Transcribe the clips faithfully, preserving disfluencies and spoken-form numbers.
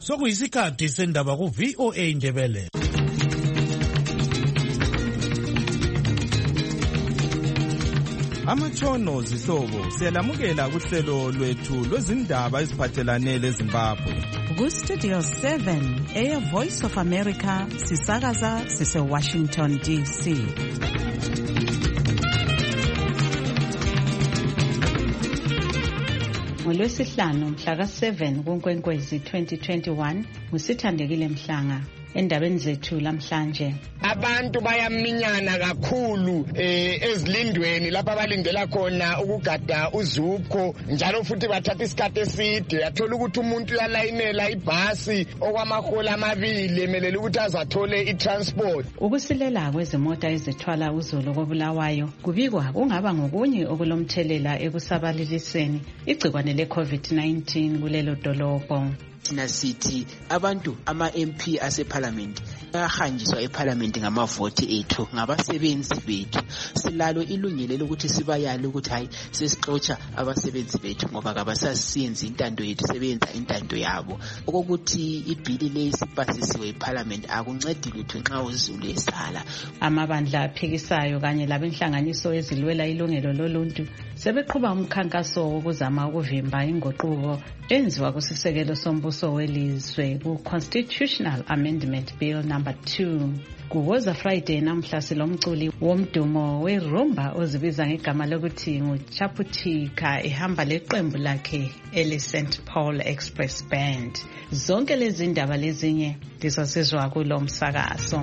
Sokuyisikhathi sendaba ku V O A Ndebele. Amatshono zihlobo siyalamukela kuhlelo lwethu lwezindaba eziphathelane leZimbabwe. Ku Studio seven, Air Voice of America, sisakaza sise Washington D C. NgoLwesihlanu mhla ka seven kuNkwenkwezi twenty twenty-one, nguSithandekile Mhlanga. Endabeni zethu lamhlanje, abantu bayaminyana kakhulu eh ezilindweni lapha abalindela khona ukugada uZupco, njalo futhi bathatha isikhathi eside. Yathola ukuthi umuntu uyalayinela ibhasi okwamahola amabili emelele ukuthi azathole itransport. Ukusilela kwezimota ezithwala uZulu koBulawayo kubikwa kungaba ngokunye okulomthelela ekusabaleliseni igcikwane le-COVID nineteen kulelo dolobho. Thina sithi abantu ama-M P aseParliament bayahanjiswa eParliament ngamavoti ethu, ngabasebenzi bethu. Silalo ilungelo lokuthi sibayale ukuthi hayi sesixotsha abasebenzi bethu ngoba kabasasiyenzi intando yethu, sebenza intando yabo. Okokuthi ibhili lesipasisiwe eParliament akuncedi lutho nxa uZulu esala. Amabandla aphikisayo kanye labenhlanganiso ezilwela ilungelo loluntu sebeqhuba umkhankaso wokuzama ukuvimba inguquko enziwa kusisekelo sombuso welizwe ku-Constitutional Amendment Bill number two. Kuwoza Friday namhla silomculi womdumo weRumba ozibiza ngegama lokuthi nguChaputika ehamba leqembu lakhe ele-Saint Paul Express Band. Zonke lezi ndaba lezinye lizosizwa kulo msakazo.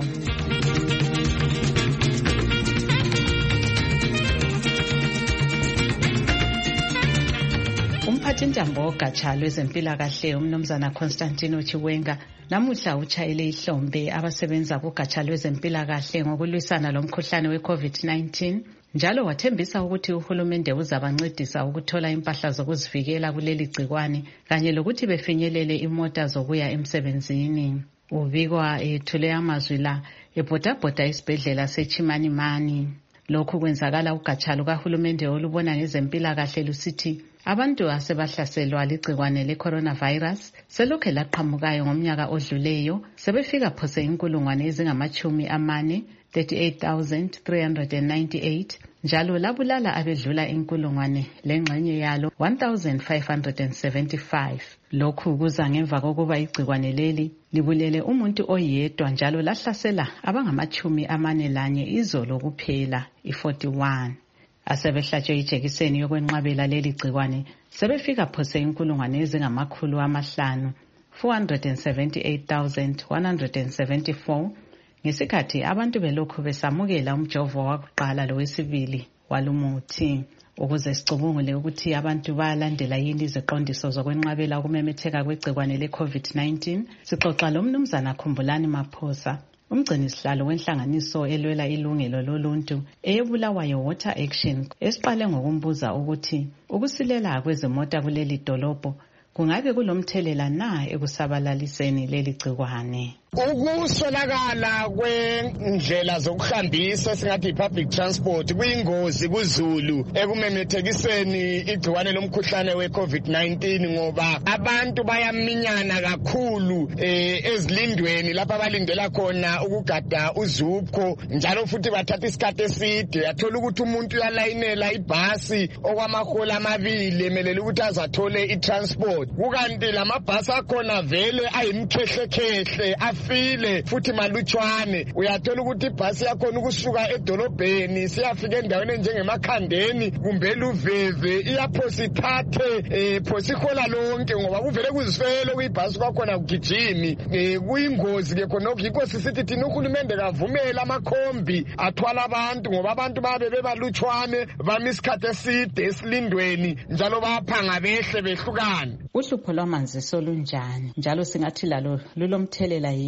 Umphathintambo ogatsha lwezempilakahle umnumzana Constantino Chiwenga namuhla utshayele ihlombe abasebenza kugatsha lwezempilakahle ngokulwisana lomkhuhlane we-COVID nineteen, njalo wathembisa ukuthi uhulumende uzabancedisa ukuthola impahla zokuzivikela kuleli gcikwane kanye lokuthi befinyelele imota zokuya emsebenzini. Ubikwa ethule amazwi la ebhodabhoda isibhedlela seChimanimani. Lokhu kwenzakala ugatsha lukahulumende olubona ngezempilakahle lusithi abantu asebahlaselwa ligcikwane le-coronavirus selokhe laqhamukayo ngomnyaka odluleyo sebefika phose inkulungwane ezingamachumi amane, thirty-eight thousand three hundred ninety-eight, njalo labulala abedlula inkulungwane lengxenye yalo one thousand five hundred seventy-five. Lokhu kuza ngemva kokuba igcikwane leli libulele umuntu oyedwa njalo lahlasela abangamachumi amane lanye izolo kuphela i-forty-one. Asebehlatshwe ijekiseni yokwenqabela leli gcikwane sebefika phose inkulungwane ezingamakhulu amahlanu, four hundred seventy-eight thousand one hundred seventy-four, ngesikhathi abantu belokhu besamukela umjovo wakuqala lowesibili walumuthi. Ukuze sicubungule ukuthi abantu bayalandela yini iziqondiso zokwenqabela ukumemetheka kwegcikwane le-COVID nineteen, sixoxa lo mnumzana Khumbulani Maphosa, umgcini sihlalo wenhlanganiso elwela ilungelo loluntu eyeBulawayo Water Action, esiqale ngokumbuza ukuthi ukusilela kwezimota kuleli dolobho kungabe kulomthelela na ekusabalaliseni leli gcikwane. Ukuswelakala kwendlela zokuhambisa singathi public transport kuyingozi kuZulu ekumemethekiseni igcikwane lomkhuhlane we-COVID nineteen ngoba abantu bayaminyana kakhulu eh ezilindweni lapha abalindela khona ukugada uZupco, njalo futhi bathatha isikhathi eside. Yathola ukuthi umuntu uyalayinela ibhasi okwamahola amabili emelele ukuthi azathole itransport, kukanti lamabhasi akhona vele ayimkhehlekhehle afile futhi malutshwane. Uyathola ukuthi ibhasi yakhona ukusuka edolobheni siyafika endaweni njengemakhandeni kumbe luveve iyaphosa ithathe eh phosa ihola lonke ngoba kuvele kuzifele kuyibhasi kwakhona kugijimi. Eh kuyingozi ke khona yikho sisithi thina uhulumende kavumela amakhombi athwala abantu ngoba abantu babe bebalutshwane bami isikhathi eside esilindweni njalo baphanga behle behlukana. Uhlupho lwamanzi solunjani njalo singathi lalo lulomthelela yini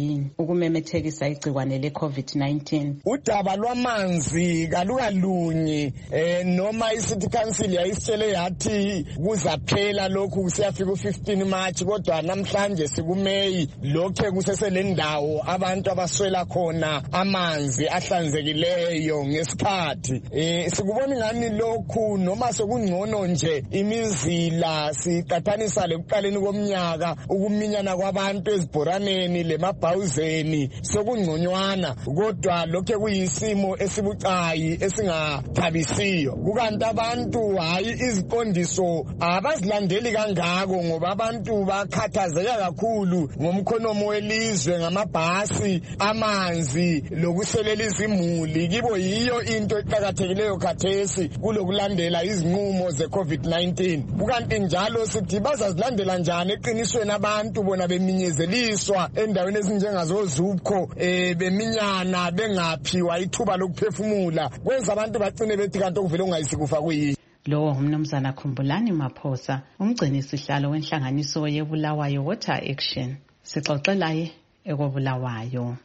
yini ukumemethekisa igcikwane le-COVID nineteen. Udaba lwamanzi kalukalunyi eh noma iCity Council yayisitshele yathi kuzaphela lokhu kusiyafika u-fifteen March kodwa namhlanje sikuMeyi lokho kuseselendawo abantu abaswela khona amanzi ahlanzekileyo ngesikhathi. Eh sikubona ngani lokhu noma sekungcono nje imizila siqathanisa lekuqaleni komnyaka ukuminyana kwabantu ezibhoraneni lemabhawuzeni sokungconywana kodwa lokho kuyisimo esibucayi esingathabisiyo. Kukanti abantu hayi iziqondiso abazilandeli kangako ngoba abantu bakhathazeka kakhulu ngomkhonomo welizwe ngamabhasi amanzi lokuselela izimuli kibo yiyo into eqhakathekileyo khathesi kulokulandela izinqumo ze-COVID nineteen. Kukanti njalo sithi bazazilandela njani eqinisweni abantu bona beminyezeliswa endaweni ezinjengazo Zupco eh beminyana bengaphiwa ithuba lokuphefumula kwenza abantu bagcine bethi kanti okuvele ungayisikufa kuyi. Lo umnumzana Khumbulani Maphosa umgcini sihlalo wenhlanganiso yeBulawayo Water Action. Sixoxelaye ekobulawayo.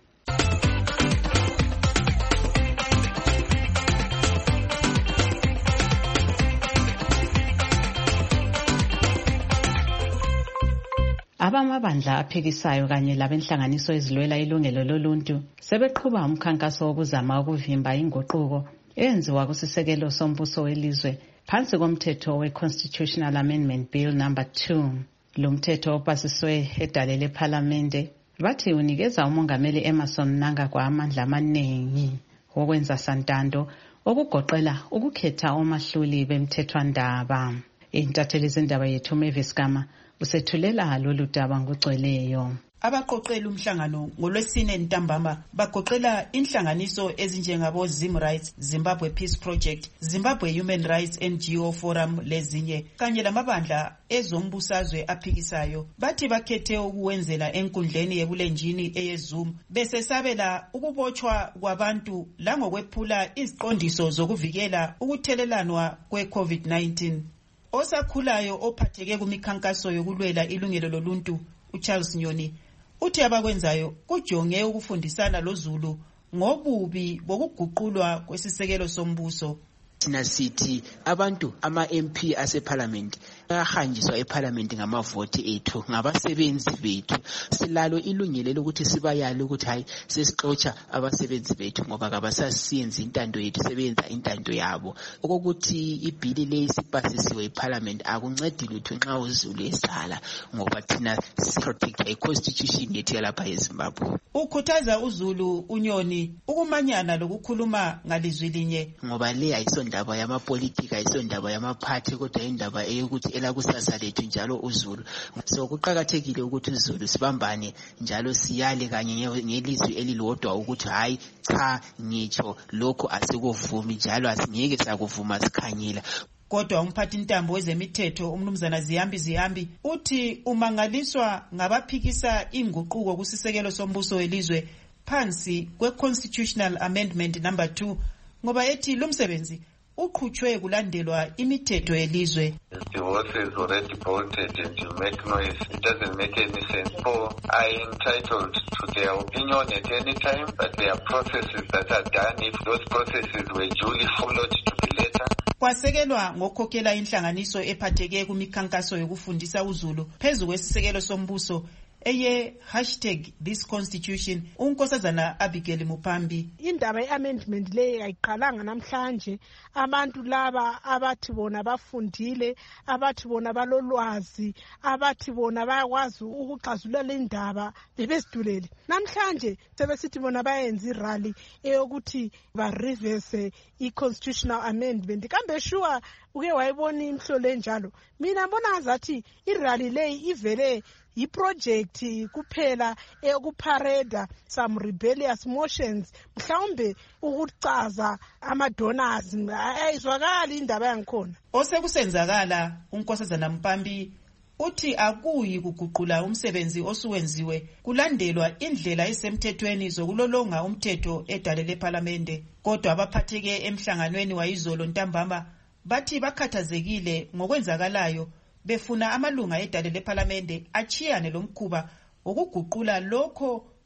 Abamabandla aphikisayo kanye labenhlanganiso ezilwela ilungelo loluntu sebeqhuba umkhankaso wokuzama ukuvimba inguquko eyenziwa kusisekelo sombuso welizwe phansi komthetho we-Constitutional Amendment Bill number two. Lo mthetho opasiswe edale lephalamende bathi unikeza umongameli Emmerson Mnangagwa amandla amaningi wokwenza santando okugoqela ukukhetha omahluli bemthethwandaba. Intatheli zindaba yethu Mavis Gama usethulela lolu daba ngogcweleyo. Abaqoqela umhlangano ngolwesine ntambama bagoqela inhlanganiso ezinjengabo Zim Rights, Zimbabwe Peace Project, Zimbabwe Human Rights N G O Forum lezinye kanye lamabandla ezombusazwe aphikisayo. Bathi bakhethe ukuwenzela enkundleni yebulenjini eyeZoom besesabela ukubotshwa kwabantu langokwephula iziqondiso zokuvikela ukuthelelanwa kwe-COVID nineteen. Osakhulayo ophatheke kumikhankaso yokulwela ilungelo loluntu uCharles Nyoni uthi abakwenzayo kujonge ukufundisana loZulu ngobubi bokuguqulwa kwesisekelo sombuso. Thina sithi abantu ama-M P aseParliament ayahanjiswa eParliament ngamavoti ethu ngabasebenzi bethu. Silalo ilungelo lokuthi sibayale ukuthi hayi sesixotsha abasebenzi bethu ngoba kabasasiyenza intando yethu sebenza intando yabo. Okokuthi ibhili le sipasisiwe eParliament akuncedi lutho nxa uZulu esala ngoba thina siprotect iConstitution yethu yalapha eZimbabwe. Ukhuthaza uZulu uNyoni ukumanyana lokukhuluma ngalizwi linye ngoba le ayisondaba yamapolitika ayisondaba yamaphathi kodwa indaba eyokuthi elakusasa lethu njalo uZulu. So kuqhakathekile ukuthi uZulu sibambane njalo siyale kanye ngelizwi elilodwa ukuthi hayi cha ngitsho lokho asikuvumi njalo asingeke sakuvuma sikhanyela. Kodwa umphathi intambo wezemithetho umnumzana Ziyambi Ziyambi uthi umangaliswa ngabaphikisa inguquko kusisekelo sombuso welizwe phansi kwe-Constitutional Amendment number two ngoba ethi lumsebenzi uqhutshwe kulandelwa imithetho yelizwe. Divorce is already voted and you make noise. It doesn't make any sense. So I am entitled to their opinion at any time, but there are processes that are done. If those processes were duly followed to the letter. Kwasekelwa ngokhokhela inhlanganiso ephatheke kumikhankaso yokufundisa uZulu phezu kwesisekelo sombuso eye hashtag this constitution unkosazana Abigail Mupambi. Indaba ye-amendment le ayiqalanga namhlanje. Abantu laba abathi bona bafundile, abathi bona balolwazi, abathi bona bayakwazi ukuxazulula indaba bebesidulele. Namhlanje sebesithi bona bayenza irally eyokuthi ba reverse i-constitutional amendment. Kambe sure uke wayibona imhlolo enjalo. Mina mbona ngazathi irally le ivele i-project kuphela eyokuparada some rebellious motions mhlawumbe ukucaza ama-donors ayizwakali indaba yangikhona. Osekusenzakala unkosazana Mpambi uthi akuyi kuguqula umsebenzi osuwenziwe kulandelwa indlela esemthethweni zokulolonga umthetho edale leParliamente. Kodwa abaphatheke emhlanganweni wayizolo ntambama bathi bakhathazekile ngokwenzakalayo befuna amalunga edale leParliamente achiyane lomkhuba ukuguqula lokho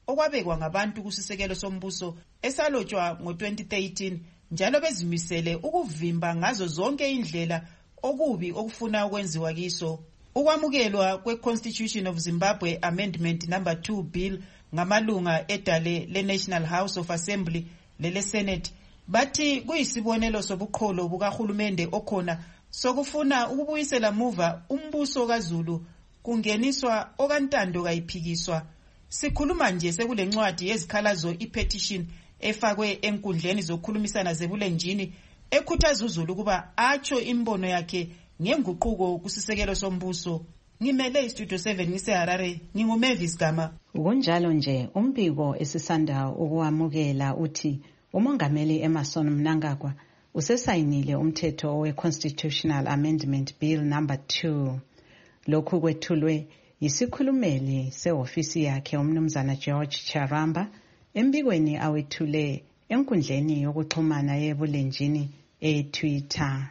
okwabekwa ngabantu kusisekelo sombuso esalotshwa ngo twenty thirteen njalo bezimisele ukuvimba ngazo zonke indlela okubi okufuna ukwenziwa kiso. Ukwamukelwa kwe-Constitution of Zimbabwe Amendment number two bill ngamalunga edale le-National House of Assembly lele-Senate bathi kuyisibonelo sobuqholo bukahulumende okhona sokufuna ukubuyisela muva umbuso kaZulu kungeniswa okantando kayiphikiswa. Sikhuluma nje sekulencwadi yezikhalazo i-petition efakwe enkundleni zokukhulumisana zebulenjini ekhuthaza uZulu kuba atsho imbono yakhe ngenguquko kusisekelo sombuso. Ngimele istudio seven ngiseHarare, nginguMavis Gama. Kunjalo nje umbiko esisanda ukuwamukela uthi umongameli Emmerson Mnangagwa usesayinile umthetho we-Constitutional Amendment Bill number two. Lokhu kwethulwe yisikhulumeli sehofisi yakhe umnumzana George Charamba embikweni awethule enkundleni yokuxhumana yebulenjini e-Twitter.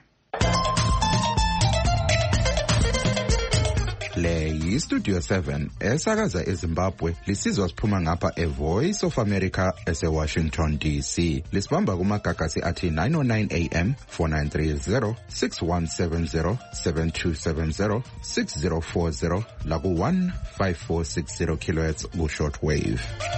Le yi-Studio seven esakaza eZimbabwe lisizwa siphuma ngapha e-Voice of America ese-Washington D C. Lisibamba kumagagasi athi nine oh nine A M, four nine three zero, six one seven zero, seven two seven zero, six zero four zero laku one five four six zero kilohertz ku-shortwave.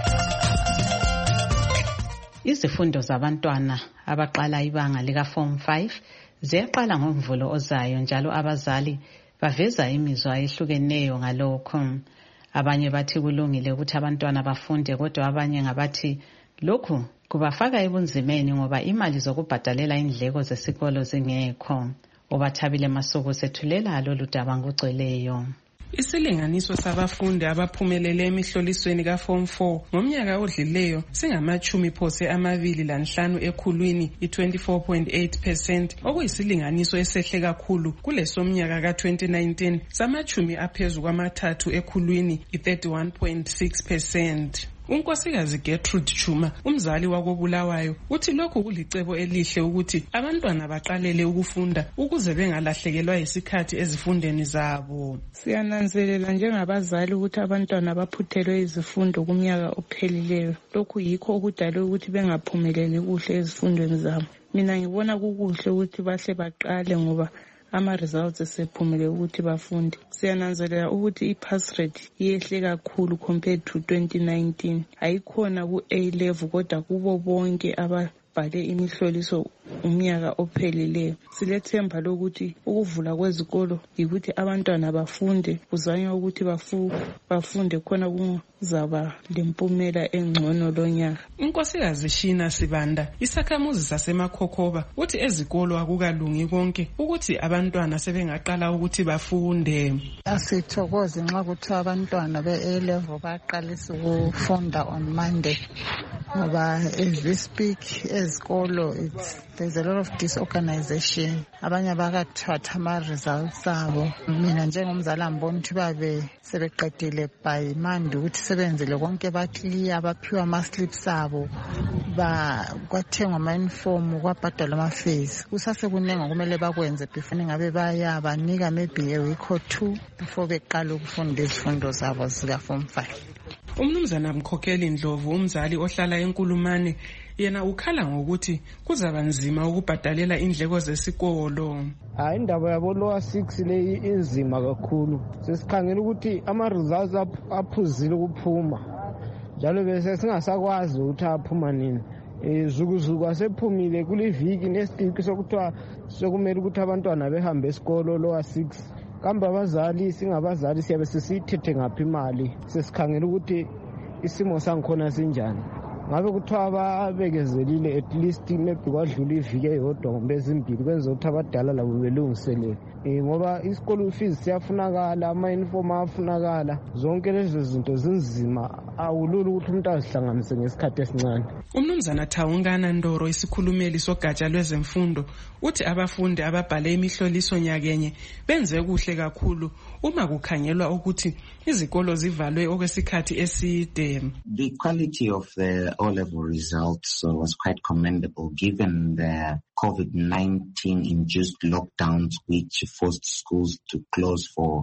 Izifundo zabantwana abaqala ibanga lika form five ziyaqala ngoMvulo ozayo njalo abazali baveza imizwa ehlukeneyo ngalokho. Abanye bathi kulungile ukuthi abantwana bafunde kodwa abanye ngabathi lokhu kubafaka ebunzimeni ngoba imali zokubhadalela indleko zesikolo zingekho. Obathabile Masuku sethulela lolu daba ngogcweleyo. Isilinganiso sabafundi abaphumelele emihlolisweni ka form four ngomnyaka odlileyo singamachumi phose amabili lanhlanu ekhulwini i-twenty-four point eight percent okuyisilinganiso esehle kakhulu kulesomnyaka ka twenty nineteen samachumi aphezu kwamathathu ekhulwini i-thirty-one point six percent. Unkosikazi Gertrude Chuma, umzali wakobulawayo, uthi lokhu kulicebo elihle ukuthi abantwana baqalele ukufunda ukuze bengalahlekelwa isikhathi ezifundeni zabo. Siyananzelela njengabazali ukuthi abantwana baphuthelwe izifundo kumnyaka ophelileyo. Lokhu yikho okudalwe ukuthi bengaphumeleli kuhle ezifundweni zabo. Mina ngibona kukuhle ukuthi bahle baqale ngoba ama-results esephumele ukuthi bafunde. Siyananzelela ukuthi i-pass rate yehle kakhulu compared to twenty nineteen. Ayikhona ku-A level kodwa kubo bonke ababhale imihloliso umnyaka ophelileyo. Silethemba lokuthi ukuvula kwezikolo yikuthi abantwana bafunde, kuzanywa ukuthi bafu bafunde khona kuzaba lempumela engcono lonyaka. Unkosikazi Shina Sibanda, isakhamuzi saseMakhokhoba, uthi ezikolo akukalungi konke ukuthi abantwana sebengaqala ukuthi bafunde. Asithokoze nxa kuthi abantwana be-A level baqalisa ukufunda on Monday ngoba as we speak ezikolo it's there's a lot of disorganization. Abanye bakathatha ama-results abo. Mina njengomzali ambona ukuthi babe sebeqedile by Monday ukuthi sebenzile konke baclear baphiwa ama-slips abo kwathengwa ama-uniform kwabhadalwa ama-fees. Kusasekuningi kumele bakwenze before ngabe baya banika maybe a week or two before beqala ukufunda izifundo zabo zika form five. Umnumzana Mkhokheli Ndlovu, umzali ohlala eNkulumane, yena ukhala ngokuthi kuzaba nzima ukubhadalela indleko zesikolo. Hayi indaba yabo lower six le inzima kakhulu. Sesikhangela ukuthi ama results aphuzile ukuphuma. Njalo bese singasakwazi ukuthi aphuma nini. Izukuzuku asephumile kule viki nesitiki sokuthiwa sokumele ukuthi abantwana behambe esikolo lower six. Kambe abazali singabazali siyabe sisithethe ngaphi imali sesikhangela ukuthi isimo sangikhona sinjani. Ngabe kuthiwa ababekezelile at least maybe kwadlula iviki eyodwa kumbe ezimbili kwenza ukuthi abadala labo belungiselele. Ngoba isikolo fees siyafunakala, ama-uniform afunakala, zonke lezo zinto zinzima, awulula ukuthi umuntu azihlanganise ngesikhathi esincane. Umnumzana Thawungana Ndoro, isikhulumeli sogatsha lwezemfundo, uthi abafundi ababhale imihloliso nyakenye benze kuhle kakhulu uma kukhangelwa ukuthi izikolo zivalwe okwesikhathi eside. The quality of the O-level results uh, was quite commendable given the COVID nineteen induced lockdowns which forced schools to close for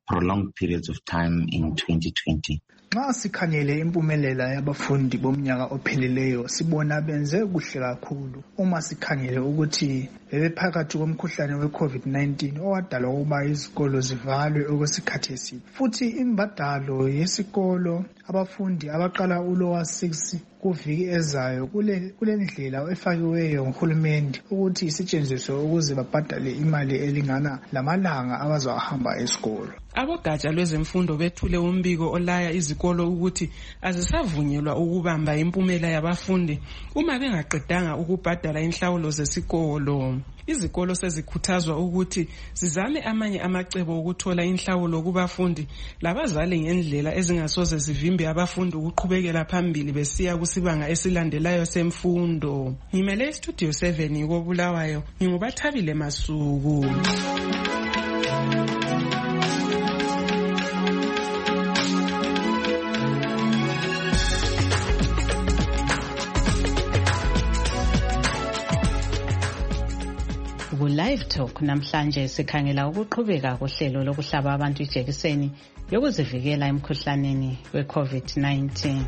prolonged periods of time in twenty twenty. Nxa sikhangele impumelela yabafundi bomnyaka ophelileyo sibona benze kuhle kakhulu uma sikhangele ukuthi bebephakathi komkhuhlane we-COVID nineteen owadala ukuba izikolo zivalwe okwesikhathi eside. Futhi imbadalo yesikolo abafundi abaqala ulower six kuviki ezayo kule kulendlela efakiweyo nguhulumende ukuthi isetshenziswe ukuze babhadale imali elingana lamalanga abazahamba esikolo. Abogatsha lwezemfundo bethule umbiko olaya izikolo ukuthi azisavunyelwa ukubamba impumela yabafundi uma bengaqedanga ukubhadala inhlawulo zesikolo. Izikolo sezikhuthazwa ukuthi zizame amanye amacebo okuthola inhlawulo kubafundi labazali ngendlela ezingasoze zivimbe abafundi ukuqhubekela phambili besiya kusibanga esilandelayo semfundo. Ngimele Studio seven koBulawayo, ngingubathabile Masuku. Live Talk namhlanje sikhangela ukuqhubeka kohlelo lokuhlaba abantu ijekiseni yokuzivikela emkhuhlaneni we-COVID nineteen.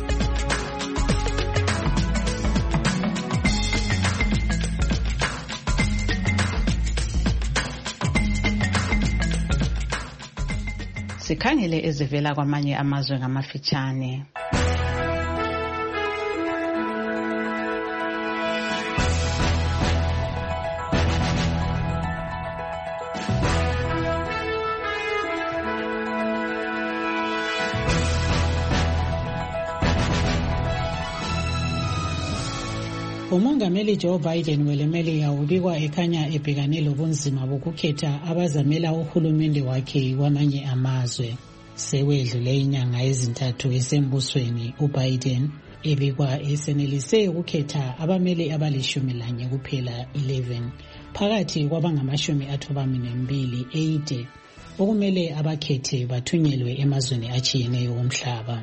Sikhangele ezivela kwamanye amazwe ngamafitshane. Umongameli Joe Biden welemele ubikwa ekhanya ebhekane lobunzima bokukhetha abazamela uhulumende wakhe kwamanye amazwe. Sewedlule inyanga ezintathu esembusweni, uBiden ebikwa esenelise ukukhetha abameli abalishumi lanye kuphela eleven phakathi kwabangamashumi athobamine mbili eighty okumele abakhethe bathunyelwe emazweni atshiyeneyo omhlaba.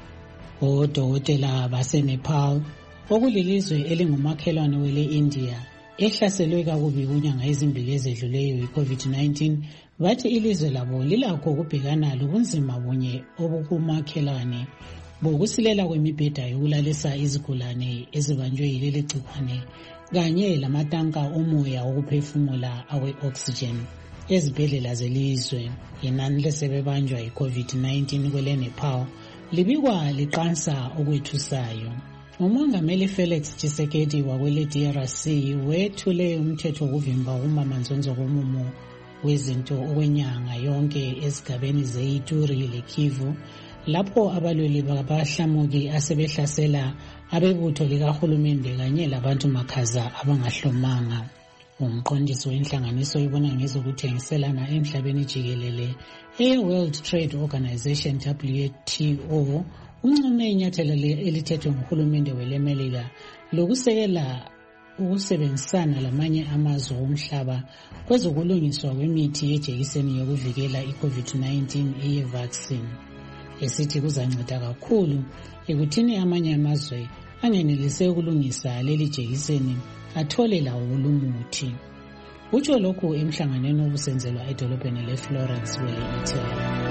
Odokotela baseNepal okulilizwe elingumakhelwane wele India ehlaselwe kakubi kunyanga ezimbili ezedluleyo yi-COVID nineteen bathi ilizwe labo lilakho ukubhekana lobunzima bunye obukumakhelwane bokusilela kwemibheda yokulalisa izigulane ezibanjwe yileli gcikwane kanye lamatanka omoya wokuphefumula awe-oxygen ezibhedlela zelizwe. Inani lesebebanjwa yi-COVID nineteen kwele Nepal libikwa liqansa okwethusayo. Umongameli Felix Tshisekedi wakwele D R C wethule umthetho wokuvimba ukumamanzonzo komumo wezinto okwenyanga yonke ezigabeni ze-Ituri leKivu lapho abalweli babahlamuki asebehlasela abebutho likahulumende kanye labantu makhaza abangahlomanga. Umqondisi wenhlanganiso ibona ngezokuthengiselana emhlabeni jikelele e-World Trade Organization W T O uncome inyathelo elithethwe nguhulumende welemelika lokusekela ukusebenzisana lamanye amazwe omhlaba kwezokulungiswa kwemithi yejekiseni yokuvikela i-COVID nineteen eye-vaccine, esithi kuzanceda kakhulu ekuthini amanye amazwe angenelise ukulungisa leli jekiseni athole lawo lumuthi. Utsho lokhu emhlanganweni obusenzelwa edolobheni leFlorence kwele-Italy.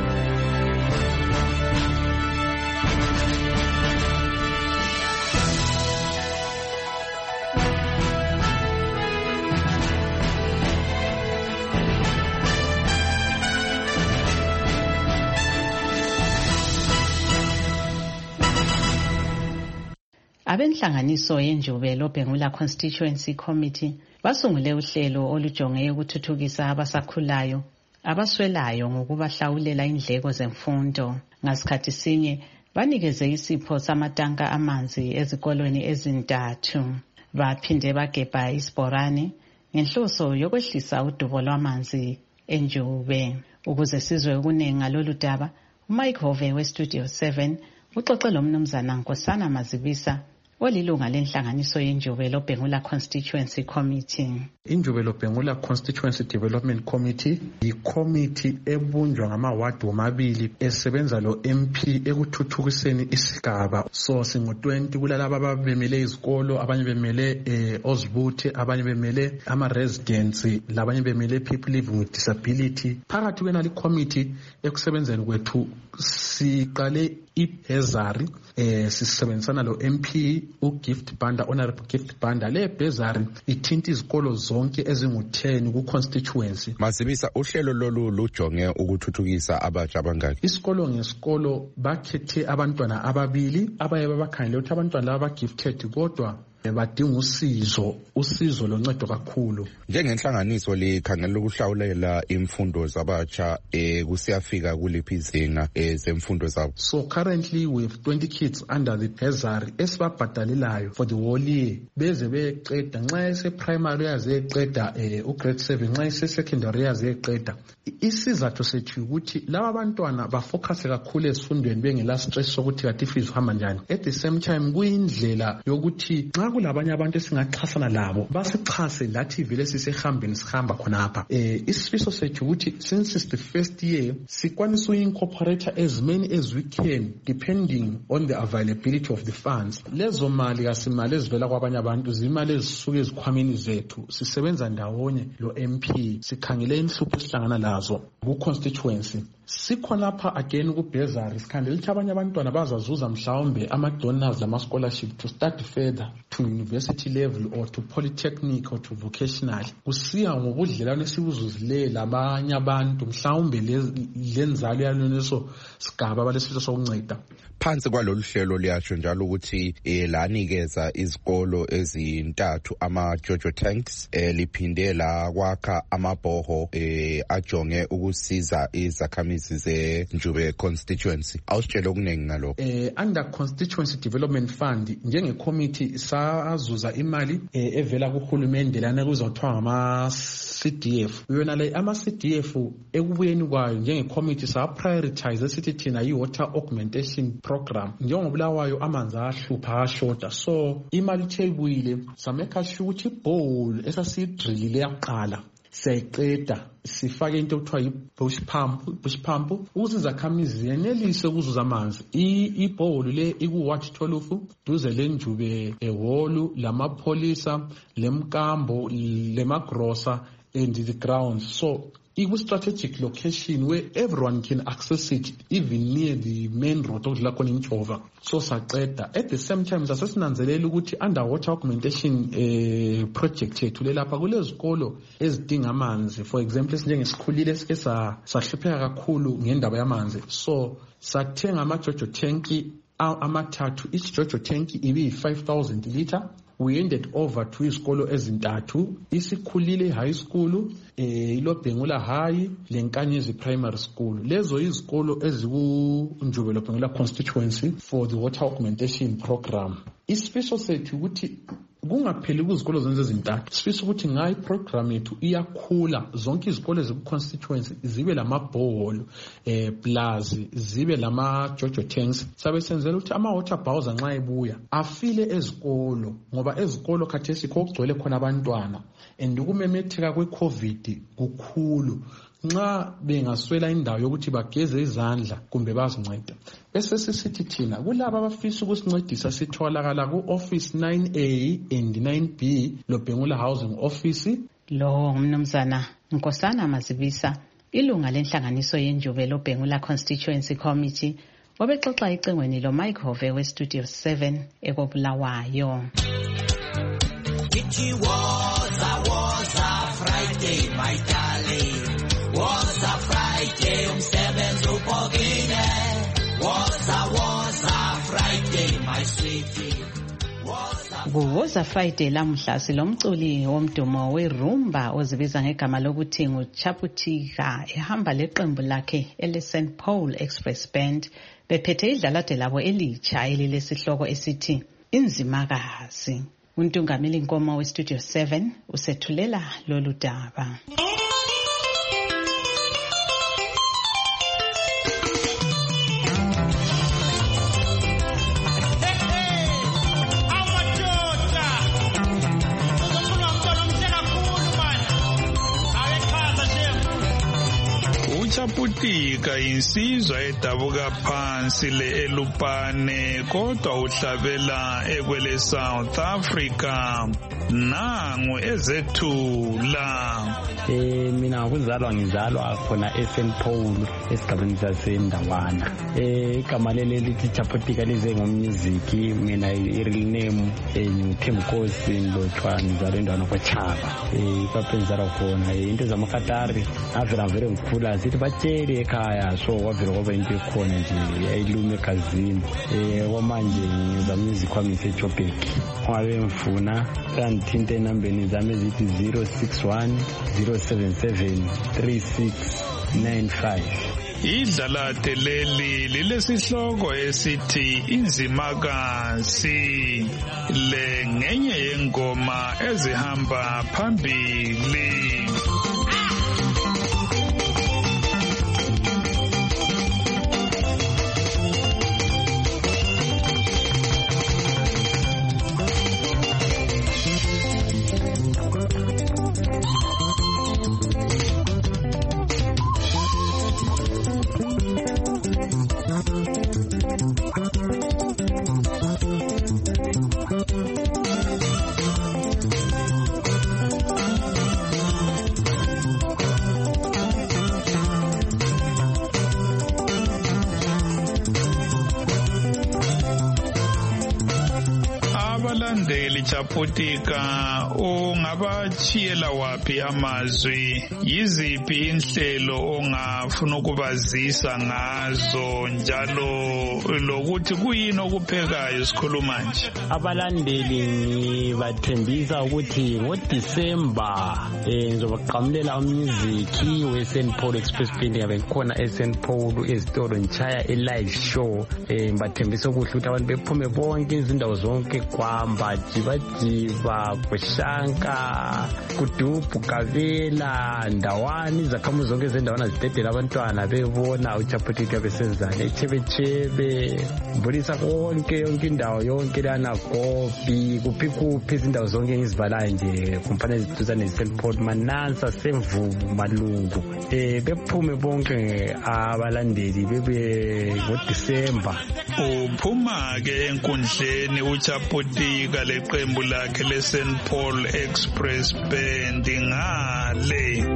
Abenhlanganiso yenjubelo Bengula Constituency Committee basungule uhlelo olujonge ukuthuthukisa abasakhulayo abaswelayo ngokubahlawulela indleko zemfundo. Ngasikhathi sinye banikeze isipho samatanka amanzi ezikolweni ezintathu. Baphinde bagebha isibhorane ngenhloso yokwehlisa udubo lwamanzi enjube. Ukuze sizwe ukuningi ngalolu daba, uMike Hove weStudio seven uxoxe lomnumzana Nkosana Mazibisa olilunga lenhlanganiso yeNjubelo Bhengula Constituency Committee. Injubelo Bhengula Constituency Development Committee yi-committee ebunjwa ngamawadi womabili esebenza lo M P ekuthuthukiseni isigaba. So singo twenty kulalaba ababemele izikolo, abanye bemele eh, Ozibuthe, abanye bemele ama-residents, labanye bemele people living with disability. Phakathi kwenali committee ekusebenzeni kwethu siqale ibhezari eh sisebenzisana lo M P uGift Banda, Honorable Gift Banda. Le bhezari ithinta izikolo zonke ezingu ten ku constituency. Masibisa, uhlelo lolu lujonge ukuthuthukisa abatsha abangaki? Isikolo ngesikolo bakhethe abantwana ababili abaye babakhangele ukuthi abantwana laba gifted kodwa badinga usizo usizo loncedo kakhulu. Njengenhlanganiso likhangela ukuhlawulela imfundo zabatsha eh kusiyafika kuliphi izinga ezemfundo zabo? So currently we have twenty kids under the bursary esibabhadalelayo for the whole year beze beqeda nxa ese primary yaze eqeda eh u grade seven, nxa ese secondary yaze eqeda. Isizathu sethu ukuthi laba abantwana bafocus kakhulu esifundweni bengela stress sokuthi kathi fees uhamba njani. At the same time kuyindlela yokuthi nxa kulabanye abantu esingaxhasana labo basixhase lathi vele sisehambeni sihamba khonapha. Eh isifiso sethu ukuthi since it's the first year sikwanisa uincorporate as many as we can depending on the availability of the funds. Lezo mali kasimali ezivela kwabanye abantu zimali ezisuke ezikhwameni zethu sisebenza ndawonye lo M P sikhangele inhlupho esihlangana lazo ku constituency. Sikhona lapha again ku bursary sikhandela ukuthi abanye abantwana bazazuza mhlawumbe ama donors lama scholarship to start further to university level or to polytechnic or to vocational. Kusiya ngobudlelwane esibuzuzile labanye abantu mhlawumbe lenzalo yaloneso sigaba balesifiso sokunceda. Phansi kwalolu hlelo liyasho njalo ukuthi elanikeza izikolo ezintathu ama Jojo tanks liphindela kwakha amabhoho ajonge ukusiza izakhamizi zeNjube constituency. Awusitshela okunengi ngalo. Eh under constituency development fund njenge committee sazuza imali evela kuhulumende lana kuzothiwa ngama C D F. Yona le ama C D F ekubuyeni kwayo njenge committee sa prioritize sithi thina yi water augmentation program njengobulawayo amanzi ahlupha ashota. So imali thelbuyile sameka sure ukuthi bowl esasidrillile yaqala siyayiqeda sifake into okuthiwa yi-bush pump bush pump ukuze izakhamizi yenelise ukuzuza amanzi. Ibholu le iku-Ward twelve duze leNjube ehholu lamapholisa lemkambo lemagrosa and the grounds. So iku strategic location where everyone can access it, even near the main road odlula khona injova. So saqeda at the same time sasesinanzelela ukuthi underwater augmentation eh project yethu lelapha kulezikolo ezidinga amanzi. For example esinjengesikhulile esike sahlupheka kakhulu ngendaba yamanzi. So sathenga ama Jojo tanki amathathu, each Jojo tanki ibi five thousand liter. We ended over to izikolo ezintathu, isikhulile high school, eh ilo Bhengula High, lenkanyezi primary school. Lezo izikolo eziku Njubelo Bhengula constituency for the water augmentation program. Isifiso sethu ukuthi kungapheli kuzikolo zonke ezintathu. Sifisa ukuthi ngayi program yethu iyakhula zonke izikolo eziku constituency zibe lama borehole eh plus zibe lama Jojo tanks. Sabe senzela ukuthi ama water bowser nxa ebuya afile ezikolo ngoba ezikolo khathesi kokugcwele khona abantwana and ukumemetheka kwe COVID kukhulu. Nxa bengaswela indawo yokuthi bageze izandla kumbe bazinceda. Bese sisithi thina kulabo abafisa ukusincedisa sitholakala ku office nine A and nine B lo Bhengula Housing Office. Lo umnumzana Nkosana Mazibisa ilunga lenhlanganiso yeNjube lo Bhengula Constituency Committee obexoxa icengweni lo Mike Hove we Studio seven ekobulawayo. It was a was a Friday my darling. Was a Friday umsebenzi ubhokile. Was a was a Friday my sweetie. Kuwoza Friday lamhla silomculi womdumo weRumba ozibiza ngegama lokuthi nguChaputika ehamba leqembu lakhe ele Saint Paul Express Band bephethe idlalade labo elitsha elilesihloko esithi Inzimakazi. Untungameli Nkomo we Studio seven usethulela lolu daba. I want uChaputika insizwa edabuka phansi le eLupane kodwa uhlabela ekwele South Africa. Nangu ezethula. Eh mina kuzalwa ngizalwa khona eSaint Paul esigabeni saseNdawana. Eh igama leli lithi Chaputika lize ngommusic, mina i-real name eNguthemkosi Ndlothwa, ngizalwa endawana kwaChaba. Eh kapenzala khona into zamakatari avela vele ngikhula sithi batshele ekhaya, so wavela kwaba into ekhona nje ayilume egazini. Eh kwamanje ngiza music wami eJoburg. Ngabe ngifuna ngithinte enambeni zami ezithi zero six one zero seven seven three six nine five. Idlalate leli lilesihloko esithi Inzimakazi, le ngenye yengoma ezihamba phambili. Chaputika ungabachiyela wapi amazwi, yiziphi inhlelo ongafuna ukubazisa ngazo, njalo lokuthi kuyini okuphekayo isikhuluma nje? Abalandeli ngibathembisa ukuthi ngoDisemba eh ngizobaqhamulela umusic weSaint Paul Express Band, yabe khona eSaint Paul esitolo nchaya e-live show. Eh ngibathembisa ukuthi abantu bephume bonke izindawo zonke kwamba jiba kushanka kudubu Kabela Ndawani, izakhamuzi zonke ezendawana zidedela abantwana bebona uChaputika besenzana echebechebe, mbulisa konke yonke indawo yonke lana Gobi kuphi kuphi izindawo zonke ngizibalayo nje kumfana eziduzane neSaint Paul, Manansa, Semvubu, Malungu. Eh bephume bonke abalandeli bebe ngoDisemba. Uphuma ke enkundleni uChaputika leqembu lakhe leSaint Paul Express Band ngale.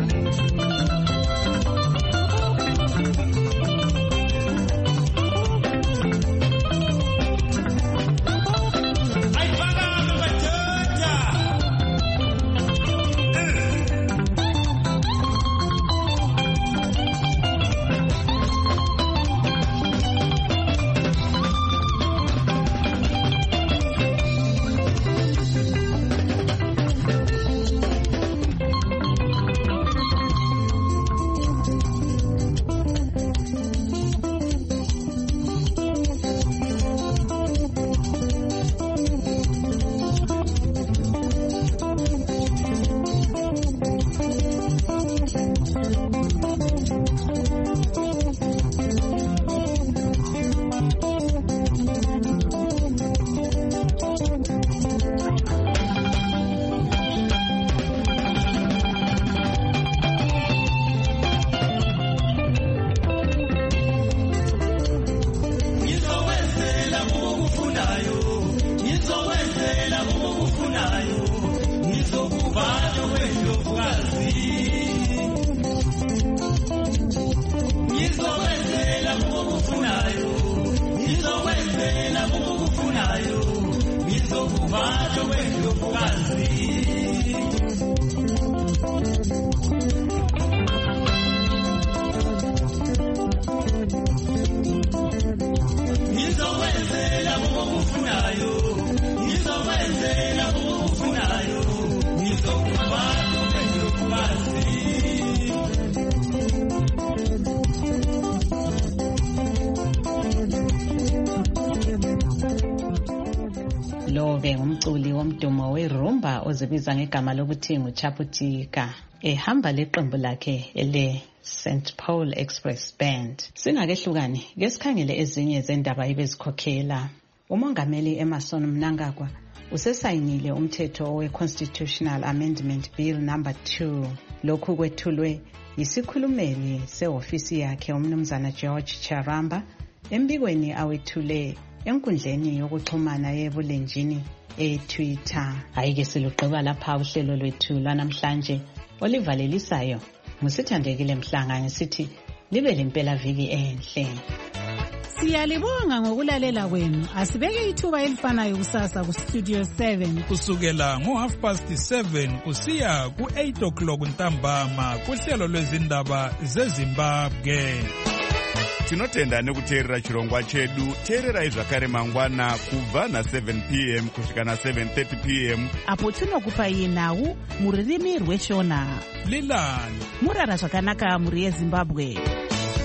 Lo-ke ngumculi womdumo werumba ozibiza ngegama lokuthi nguChaputika, ehamba leqembu lakhe ele Saint Paul Express Band. Singakehlukani ke sikhangele ezinye zendaba ibezikhokhela. Umongameli Emmerson Mnangagwa usesayinile umthetho we Constitutional Amendment Bill number two, lokhu kwethulwe yisikhulumeli sehofisi yakhe umnumzana George Charamba embikweni awethule enkundleni yokuxhumana yebulenjini eTwitter. Ayike siluqeba lapha uhlelo lwethu lwanamhlanje olivalelisayo ngusithandekile Mhlanga ngisithi libe lempela viki enhle. Siyalibonga ngokulalela kwenu. Asibeke ithuba elifanayo kusasa ku Studio seven kusukela ngo half past seven kusiya ku eight o'clock ntambama kuhlelo lwezindaba zeZimbabwe. Tinotenda nekuteerera chirongwa chedu. Teererai zvakare mangwana kubva na seven p m kusvika na seven thirty p m apo tinokupai nhau muririmi rweshona. Lilani murara zvakanaka muri yeZimbabwe.